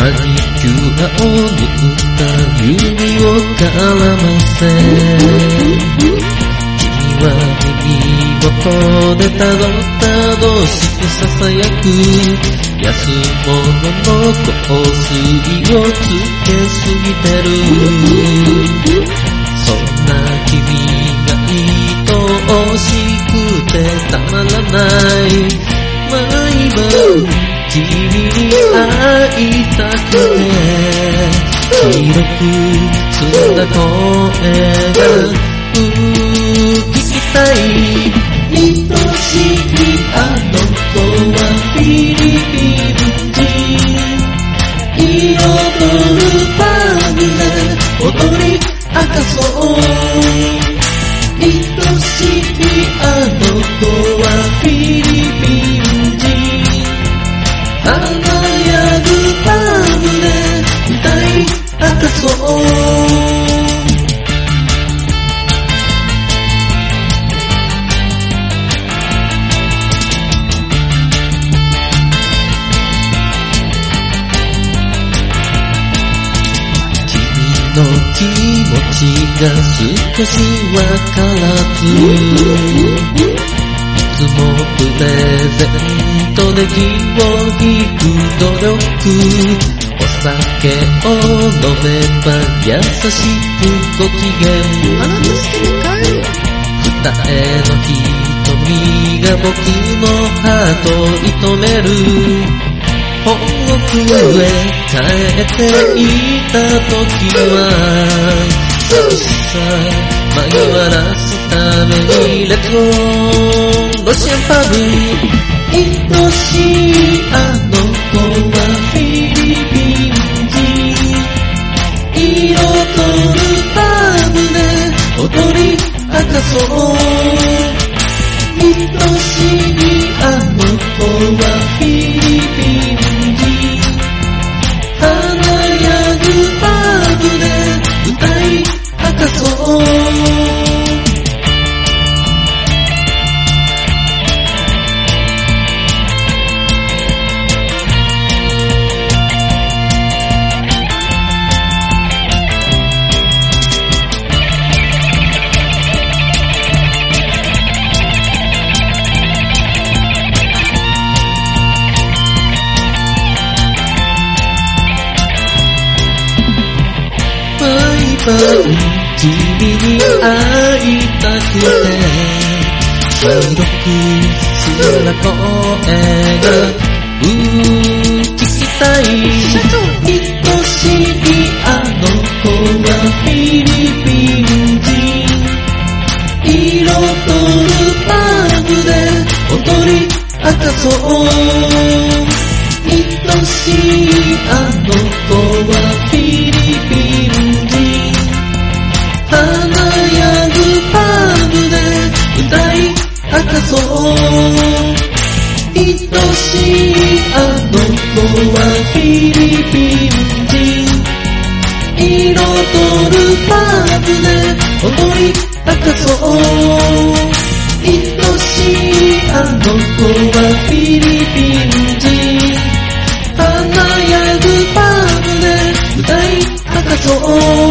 マニキュアを塗った指を絡ませ、君は耳元でたどたどして囁く安物の香水をつけすぎてる。そんな君が愛おしくてたまらない。毎晩君に会いたくて広く澄んだ声が聞きたい。愛しいあの子はフィリピン人、彩るパブで踊り明かそう。愛しいあの子はフィリピン人、華やぐパブで歌い明かそう。の気持ちが少しわからず、いつもプレゼントで気を引く努力、お酒を飲めば優しくご機嫌、 あなた好きかい？ 二重の瞳が僕のハートを射止める。本国へ帰っていた時は寂しさ紛わらすためにレトロシアンパブ、愛しいあの子はフィリピン人、彩るパブで踊り明かそう。愛しいあの子はフィリピン歌い明かそう。君に会いたくて白く澄んだ声が聞きたい。愛しいあの子はフィリピン人、彩るパブで踊り明かそう。愛しいあの子はフィリピン人、華やぐパブで歌い明かそう。愛しいあの子はフィリピン人、彩るパブで踊り明かそう。愛しいあの子はフィリピン人、華やぐパブで歌い明かそう。